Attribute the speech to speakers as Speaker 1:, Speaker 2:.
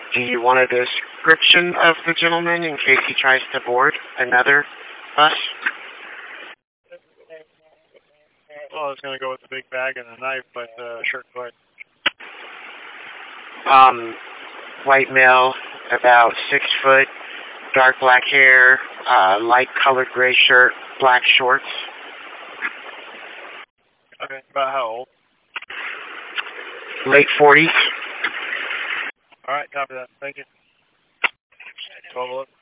Speaker 1: Do you want a description of the gentleman in case he tries to board another bus?
Speaker 2: Well, I was going to go with the big bag and a knife, but sure, go ahead.
Speaker 1: White male, about 6 foot, dark black hair, light colored gray shirt, black shorts.
Speaker 2: Okay, about how old?
Speaker 1: Late 40s.
Speaker 2: All right, copy that. Thank you. 12